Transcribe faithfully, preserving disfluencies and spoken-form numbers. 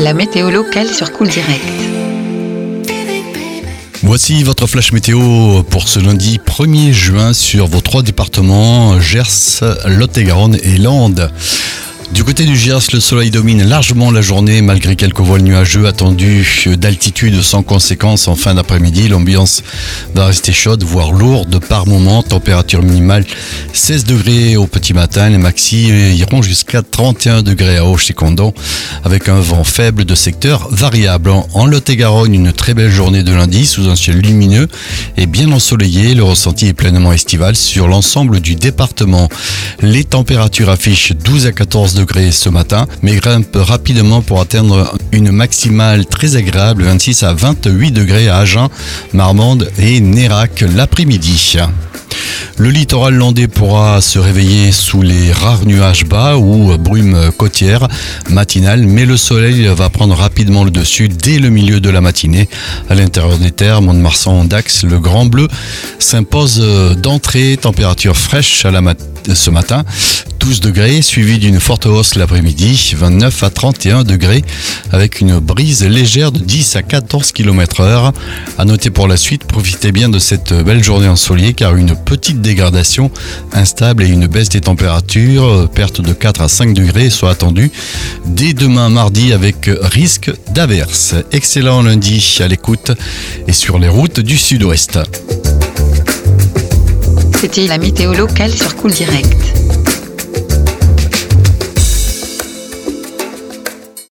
La météo locale sur Cool Direct. Voici votre flash météo pour ce lundi premier juin sur vos trois départements, Gers, Lot-et-Garonne et Landes. Du côté du Gers, le soleil domine largement la journée malgré quelques voiles nuageux attendus d'altitude sans conséquence en fin d'après-midi. L'ambiance va rester chaude, voire lourde par moments. Température minimale seize degrés au petit matin. Les maxi iront jusqu'à trente et un degrés à Auch-et-Condom avec un vent faible de secteur variable. En Lot-et-Garonne, une très belle journée de lundi sous un ciel lumineux et bien ensoleillé. Le ressenti est pleinement estival sur l'ensemble du département. Les températures affichent douze à quatorze degrés ce matin, mais grimpent rapidement pour atteindre une maximale très agréable, vingt-six à vingt-huit degrés à Agen, Marmande et Nérac l'après-midi. Le littoral landais pourra se réveiller sous les rares nuages bas ou brumes côtières matinales, mais le soleil va prendre rapidement le dessus dès le milieu de la matinée. À l'intérieur des terres, Mont-de-Marsan, Dax, le Grand Bleu s'impose d'entrée, température fraîche à la mat- ce matin, douze degrés, suivi d'une forte hausse l'après-midi, vingt-neuf à trente et un degrés, avec une brise légère de dix à quatorze kilomètres heure. À noter pour la suite, profitez bien de cette belle journée ensoleillée car une petite dégradation instable et une baisse des températures, perte de quatre à cinq degrés soit attendue dès demain mardi avec risque d'averse. Excellent lundi à l'écoute et sur les routes du sud-ouest. C'était la météo locale sur Cool Direct.